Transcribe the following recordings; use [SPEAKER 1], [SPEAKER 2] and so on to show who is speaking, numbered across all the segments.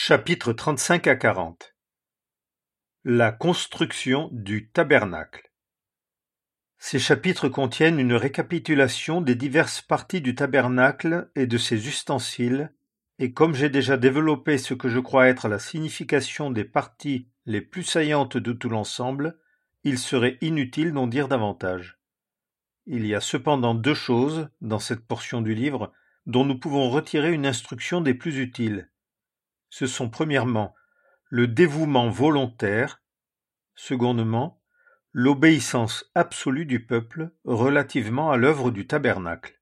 [SPEAKER 1] Chapitres 35 à 40. La construction du tabernacle. Ces chapitres contiennent une récapitulation des diverses parties du tabernacle et de ses ustensiles, et comme j'ai déjà développé ce que je crois être la signification des parties les plus saillantes de tout l'ensemble, il serait inutile d'en dire davantage. Il y a cependant deux choses, dans cette portion du livre, dont nous pouvons retirer une instruction des plus utiles. Ce sont premièrement le dévouement volontaire, secondement l'obéissance absolue du peuple relativement à l'œuvre du tabernacle.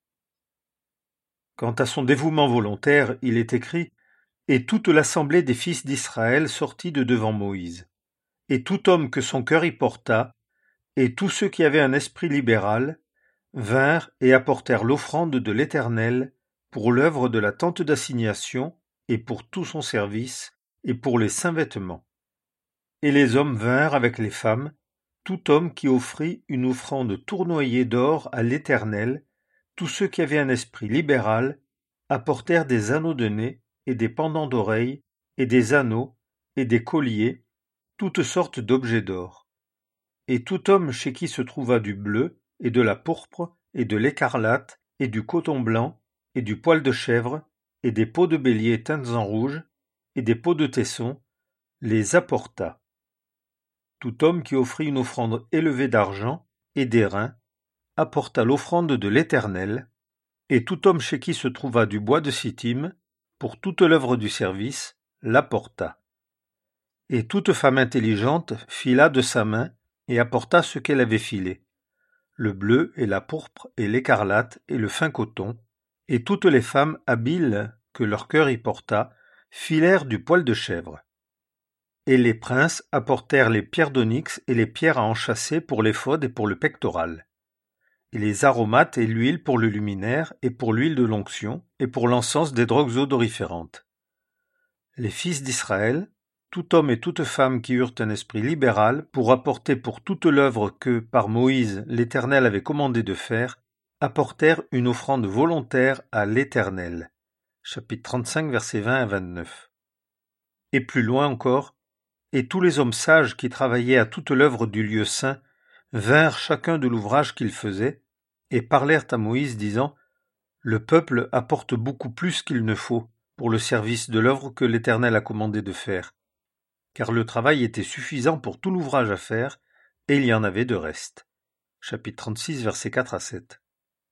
[SPEAKER 1] Quant à son dévouement volontaire, il est écrit « Et toute l'assemblée des fils d'Israël sortit de devant Moïse. Et tout homme que son cœur y porta, et tous ceux qui avaient un esprit libéral, vinrent et apportèrent l'offrande de l'Éternel pour l'œuvre de la tente d'assignation et pour tout son service, et pour les saints vêtements. Et les hommes vinrent avec les femmes, tout homme qui offrit une offrande tournoyée d'or à l'Éternel, tous ceux qui avaient un esprit libéral, apportèrent des anneaux de nez, et des pendants d'oreilles, et des anneaux, et des colliers, toutes sortes d'objets d'or. Et tout homme chez qui se trouva du bleu, et de la pourpre, et de l'écarlate, et du coton blanc, et du poil de chèvre, et des peaux de bélier teintes en rouge, et des peaux de tesson, les apporta. Tout homme qui offrit une offrande élevée d'argent et d'airain apporta l'offrande de l'Éternel, et tout homme chez qui se trouva du bois de sittim, pour toute l'œuvre du service, l'apporta. Et toute femme intelligente fila de sa main et apporta ce qu'elle avait filé, le bleu et la pourpre et l'écarlate et le fin coton, et toutes les femmes habiles que leur cœur y porta filèrent du poil de chèvre. Et les princes apportèrent les pierres d'onyx et les pierres à enchâsser pour l'éphod et pour le pectoral, et les aromates et l'huile pour le luminaire et pour l'huile de l'onction et pour l'encens des drogues odoriférantes. Les fils d'Israël, tout homme et toute femme qui eurent un esprit libéral pour apporter pour toute l'œuvre que, par Moïse, l'Éternel avait commandé de faire, apportèrent une offrande volontaire à l'Éternel. Chapitre 35, versets 20 à 29. Et plus loin encore, et tous les hommes sages qui travaillaient à toute l'œuvre du lieu saint vinrent chacun de l'ouvrage qu'ils faisaient, et parlèrent à Moïse, disant « Le peuple apporte beaucoup plus qu'il ne faut pour le service de l'œuvre que l'Éternel a commandé de faire, car le travail était suffisant pour tout l'ouvrage à faire, et il y en avait de reste. » Chapitre 36, versets 4 à 7.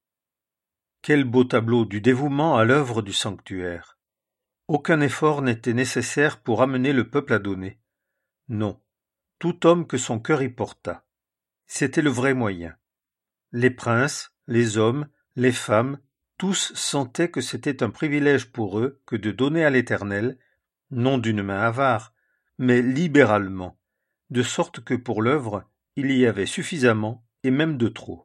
[SPEAKER 1] Quel beau tableau du dévouement à l'œuvre du sanctuaire! Aucun effort n'était nécessaire pour amener le peuple à donner. Non, tout homme que son cœur y porta. C'était le vrai moyen. Les princes, les hommes, les femmes, tous sentaient que c'était un privilège pour eux que de donner à l'Éternel, non d'une main avare, mais libéralement, de sorte que pour l'œuvre, il y avait suffisamment et même de trop.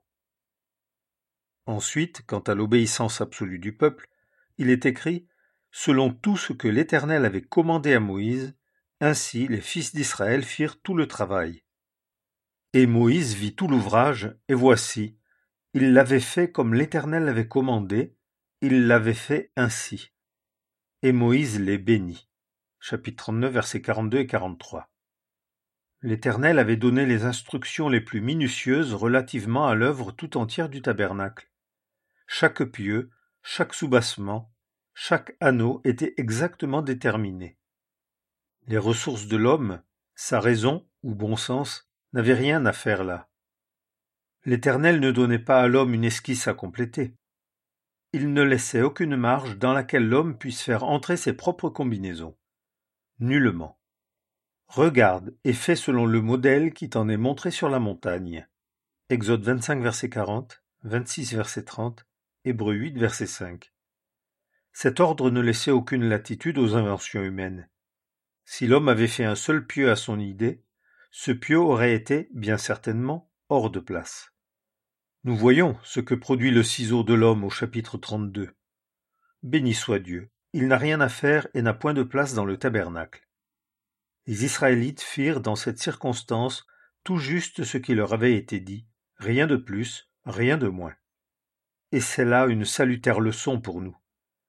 [SPEAKER 1] Ensuite, quant à l'obéissance absolue du peuple, il est écrit « Selon tout ce que l'Éternel avait commandé à Moïse, ainsi les fils d'Israël firent tout le travail. » Et Moïse vit tout l'ouvrage, et voici, il l'avait fait comme l'Éternel l'avait commandé, il l'avait fait ainsi. Et Moïse les bénit. Chapitre 39, versets 42 et 43. L'Éternel avait donné les instructions les plus minutieuses relativement à l'œuvre tout entière du tabernacle. Chaque pieu, chaque soubassement, chaque anneau était exactement déterminé. Les ressources de l'homme, sa raison ou bon sens, n'avaient rien à faire là. L'Éternel ne donnait pas à l'homme une esquisse à compléter. Il ne laissait aucune marge dans laquelle l'homme puisse faire entrer ses propres combinaisons. Nullement. Regarde et fais selon le modèle qui t'en est montré sur la montagne. Exode 25, verset 40, 26, verset 30, Hébreux 8, verset 5. Cet ordre ne laissait aucune latitude aux inventions humaines. Si l'homme avait fait un seul pieu à son idée, ce pieu aurait été, bien certainement, hors de place. Nous voyons ce que produit le ciseau de l'homme au chapitre 32. Béni soit Dieu, il n'a rien à faire et n'a point de place dans le tabernacle. Les Israélites firent dans cette circonstance tout juste ce qui leur avait été dit, rien de plus, rien de moins. Et c'est là une salutaire leçon pour nous.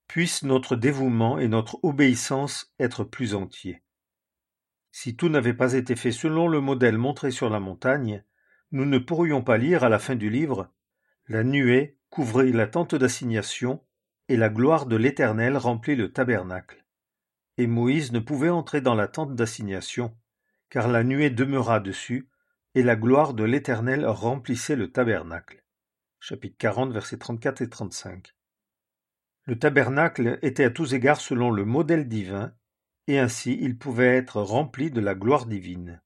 [SPEAKER 1] puisse notre dévouement et notre obéissance être plus entiers. Si tout n'avait pas été fait selon le modèle montré sur la montagne, nous ne pourrions pas lire à la fin du livre « La nuée couvrit la tente d'assignation, et la gloire de l'Éternel remplit le tabernacle. Et Moïse ne pouvait entrer dans la tente d'assignation, car la nuée demeura dessus, et la gloire de l'Éternel remplissait le tabernacle. » Chapitre 40, versets 34 et 35. Le tabernacle était à tous égards selon le modèle divin, et ainsi il pouvait être rempli de la gloire divine.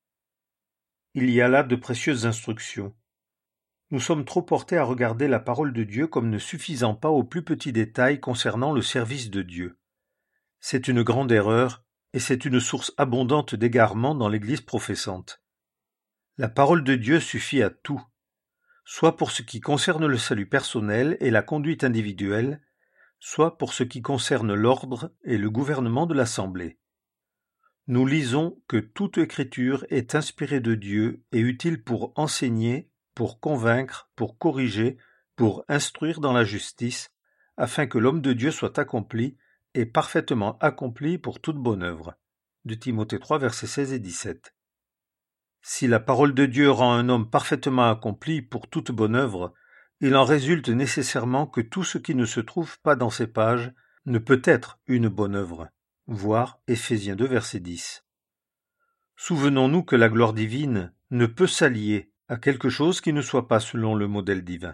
[SPEAKER 1] Il y a là de précieuses instructions. Nous sommes trop portés à regarder la parole de Dieu comme ne suffisant pas aux plus petits détails concernant le service de Dieu. C'est une grande erreur, et c'est une source abondante d'égarement dans l'Église professante. La parole de Dieu suffit à tout, soit pour ce qui concerne le salut personnel et la conduite individuelle, soit pour ce qui concerne l'ordre et le gouvernement de l'Assemblée. Nous lisons que toute écriture est inspirée de Dieu et utile pour enseigner, pour convaincre, pour corriger, pour instruire dans la justice, afin que l'homme de Dieu soit accompli et parfaitement accompli pour toute bonne œuvre. De Timothée 3, versets 16 et 17. Si la parole de Dieu rend un homme parfaitement accompli pour toute bonne œuvre, il en résulte nécessairement que tout ce qui ne se trouve pas dans ces pages ne peut être une bonne œuvre. Voir Éphésiens 2, verset 10. Souvenons-nous que la gloire divine ne peut s'allier à quelque chose qui ne soit pas selon le modèle divin.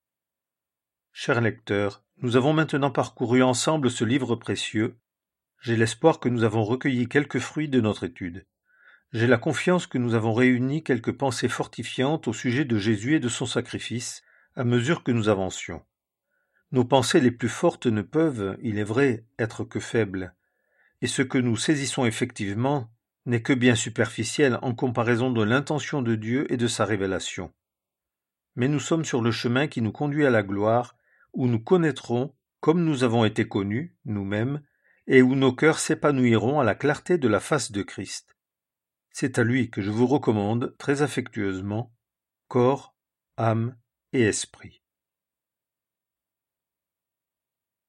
[SPEAKER 1] Chers lecteurs, nous avons maintenant parcouru ensemble ce livre précieux. J'ai l'espoir que nous avons recueilli quelques fruits de notre étude. J'ai la confiance que nous avons réuni quelques pensées fortifiantes au sujet de Jésus et de son sacrifice, à mesure que nous avancions. Nos pensées les plus fortes ne peuvent, il est vrai, être que faibles, et ce que nous saisissons effectivement n'est que bien superficiel en comparaison de l'intention de Dieu et de sa révélation. Mais nous sommes sur le chemin qui nous conduit à la gloire, où nous connaîtrons, comme nous avons été connus, nous-mêmes, et où nos cœurs s'épanouiront à la clarté de la face de Christ. C'est à lui que je vous recommande très affectueusement corps, âme et esprit.